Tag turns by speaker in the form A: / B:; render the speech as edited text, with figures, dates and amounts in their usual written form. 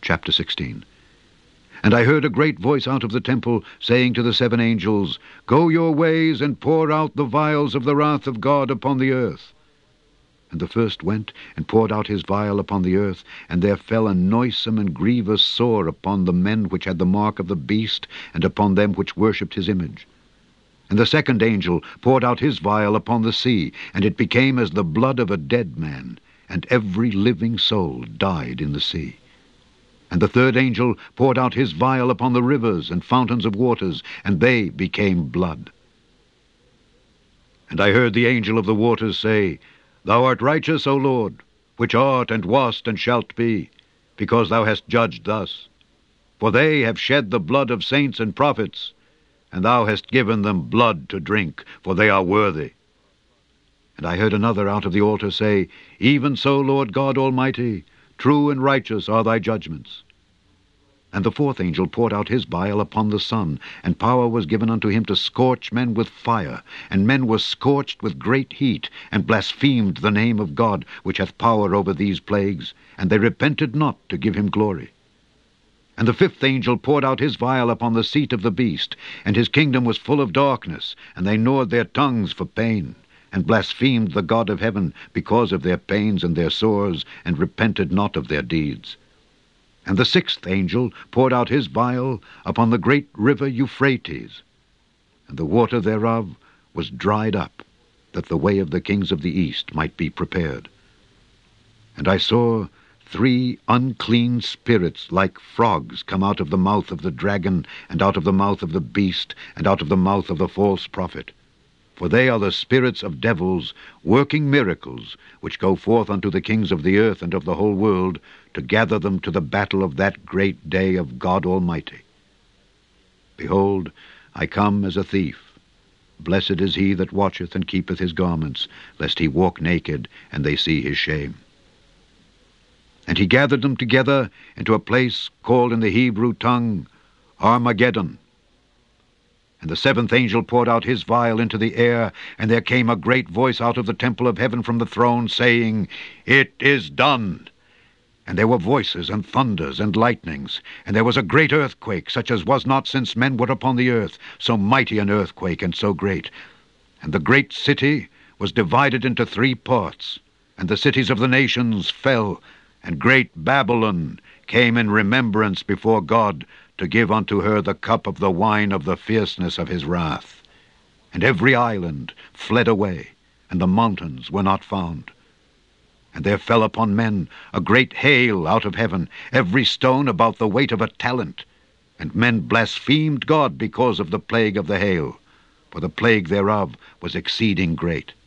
A: Chapter 16. And I heard a great voice out of the temple, saying to the 7 angels, Go your ways, and pour out the vials of the wrath of God upon the earth. And the first went, and poured out his vial upon the earth, and there fell a noisome and grievous sore upon the men which had the mark of the beast, and upon them which worshipped his image. And the 2nd angel poured out his vial upon the sea, and it became as the blood of a dead man, and every living soul died in the sea. And the 3rd angel poured out his vial upon the rivers and fountains of waters, and they became blood. And I heard the angel of the waters say, Thou art righteous, O Lord, which art and wast and shalt be, because thou hast judged thus. For they have shed the blood of saints and prophets, and thou hast given them blood to drink, for they are worthy. And I heard another out of the altar say, Even so, Lord God Almighty, true and righteous are thy judgments. And the 4th angel poured out his vial upon the sun, and power was given unto him to scorch men with fire. And men were scorched with great heat, and blasphemed the name of God, which hath power over these plagues, and they repented not to give him glory. And the 5th angel poured out his vial upon the seat of the beast, and his kingdom was full of darkness, and they gnawed their tongues for pain, and blasphemed the God of heaven because of their pains and their sores, and repented not of their deeds. And the 6th angel poured out his vial upon the great river Euphrates, and the water thereof was dried up, that the way of the kings of the east might be prepared. And I saw 3 unclean spirits like frogs come out of the mouth of the dragon, and out of the mouth of the beast, and out of the mouth of the false prophet. For they are the spirits of devils, working miracles, which go forth unto the kings of the earth and of the whole world, to gather them to the battle of that great day of God Almighty. Behold, I come as a thief. Blessed is he that watcheth and keepeth his garments, lest he walk naked, and they see his shame. And he gathered them together into a place called in the Hebrew tongue Armageddon. And the 7th angel poured out his vial into the air, and there came a great voice out of the temple of heaven from the throne, saying, It is done. And there were voices, and thunders, and lightnings, and there was a great earthquake, such as was not since men were upon the earth, so mighty an earthquake, and so great. And the great city was divided into 3 parts, and the cities of the nations fell, and great Babylon came in remembrance before God, to give unto her the cup of the wine of the fierceness of his wrath. And every island fled away, and the mountains were not found. And there fell upon men a great hail out of heaven, every stone about the weight of a talent. And men blasphemed God because of the plague of the hail, for the plague thereof was exceeding great.